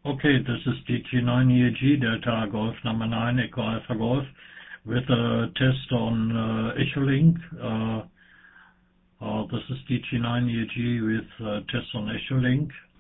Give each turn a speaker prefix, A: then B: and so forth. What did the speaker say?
A: Okay, this is DT9EAG, Delta Golf number 9, Echo Alpha Golf, with a test on Echolink. This is DT9EAG with test on Echolink.